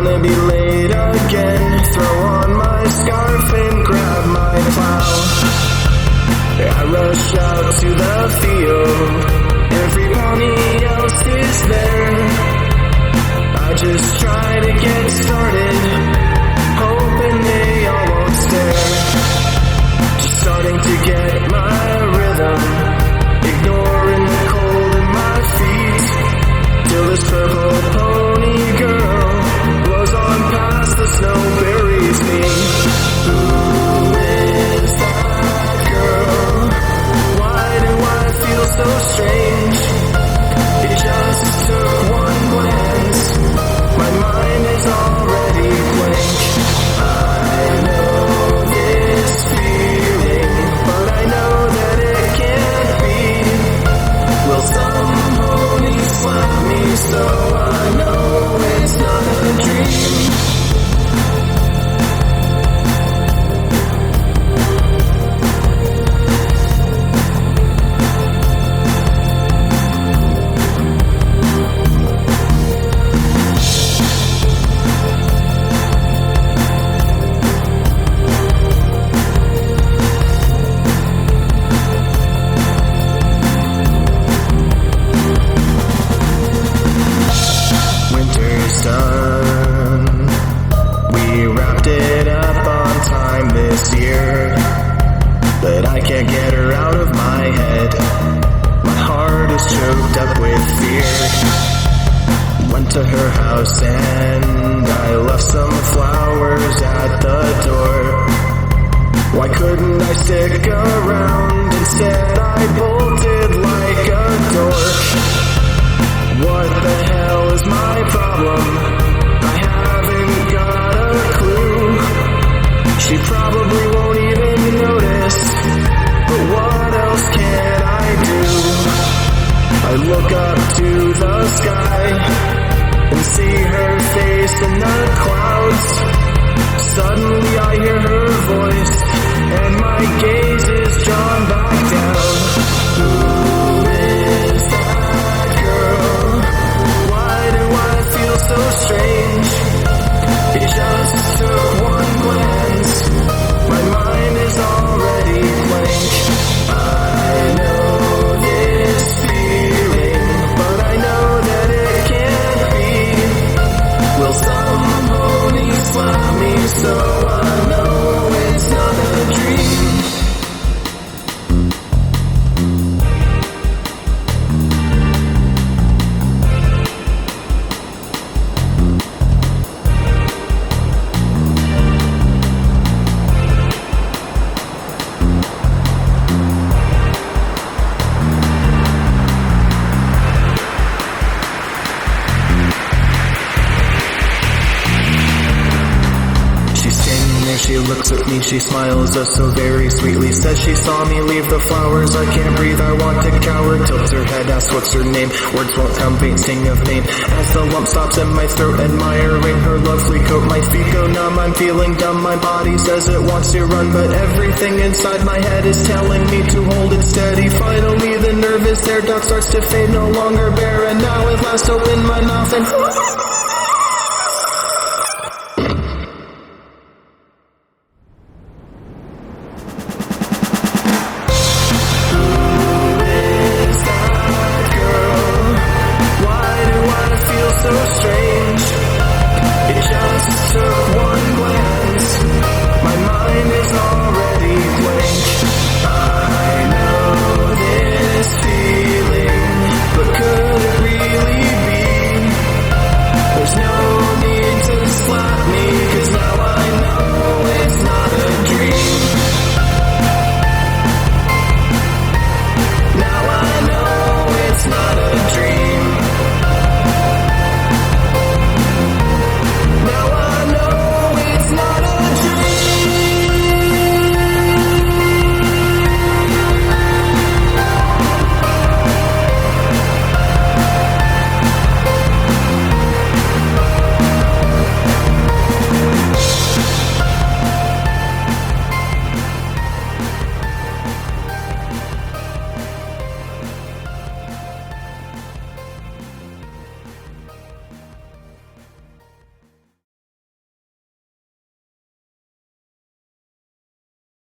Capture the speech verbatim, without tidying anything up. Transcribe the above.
wanna be late again. Throw on my scarf and grab my plow. I rush out to the field. Everybody else is there. I just try to get started, hoping they all won't stare. Just starting to get my rhythm, ignoring the cold in my feet, till this purple pony girl blows on past the snow, buries me. Who is that girl? Why do I feel so strange? It just took one glance, my mind is already blank. I know this feeling, but I know that it can't be. Will some pony slap me so I know it's not a dream? But I can't get her out of my head. My heart is choked up with fear. Went to her house and I left some flowers at the door. Why couldn't I stick around? Instead I bolted like a dork. What the hell is my problem? I haven't got a clue. She probably won't even notice, but what else can I do? I look up to the sky and see her face in the clouds. Suddenly I hear her voice and my gaze is drawn back down. Who is that girl? Why do I feel so strange? It just took one glance, my mind is already blank. I know this feeling, but I know that it can't be. Will some pony slap me so I know it's not a dream? She looks at me, she smiles oh so very sweetly, says she saw me leave the flowers. I can't breathe, I want to cower. Tilts her head, asks what's her name. Words won't come, faint sting of pain. As the lump stops in my throat, admiring her lovely coat. My feet go numb, I'm feeling dumb. My body says it wants to run, but everything inside my head is telling me to hold it steady. Finally the nerve is there, doubt starts to fade, no longer bare, and now at last open my mouth and